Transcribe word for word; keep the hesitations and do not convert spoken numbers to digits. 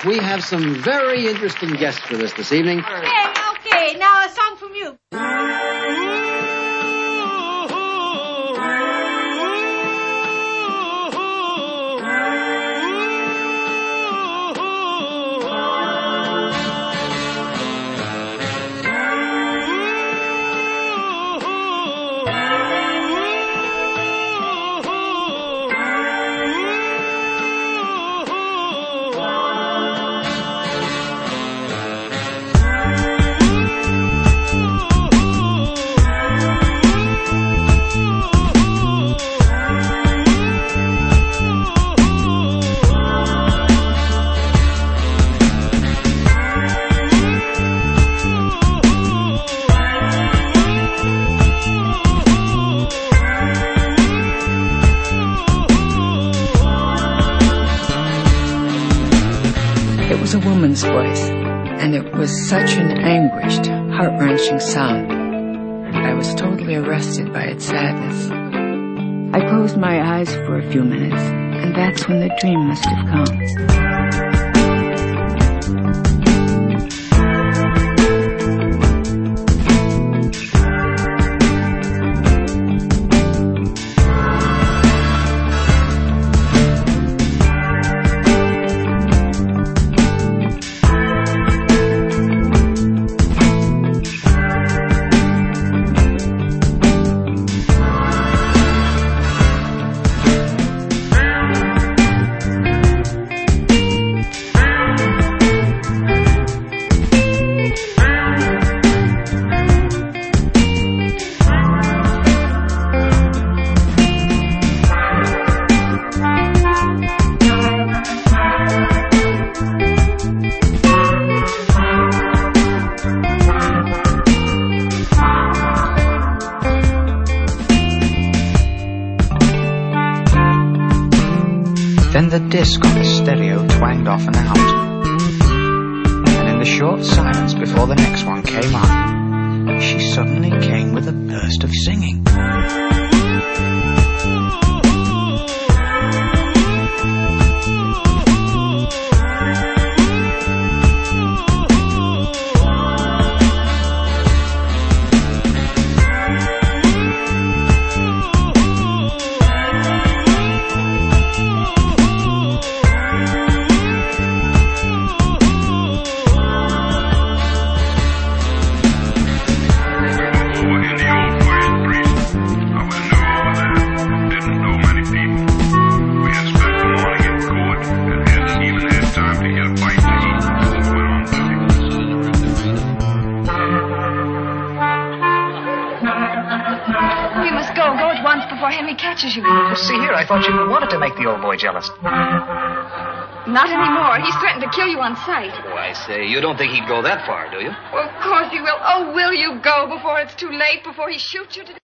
we have some very interesting guests with us this evening. Okay, okay. Now a song from you. It was a woman's voice, and it was such an anguished, heart-wrenching sound. I was totally arrested by its sadness. I closed my eyes for a few minutes, and that's when the dream must have come. Then the disc on the stereo twanged off and out. And in the short silence before the next one came on, she suddenly came with a burst of singing. Before Henry catches you. Well, see here, I thought you wanted to make the old boy jealous. Not anymore. He's threatened to kill you on sight. Oh, I say, you don't think he'd go that far, do you? Well, of course he will. Oh, will you go before it's too late, before he shoots you to death?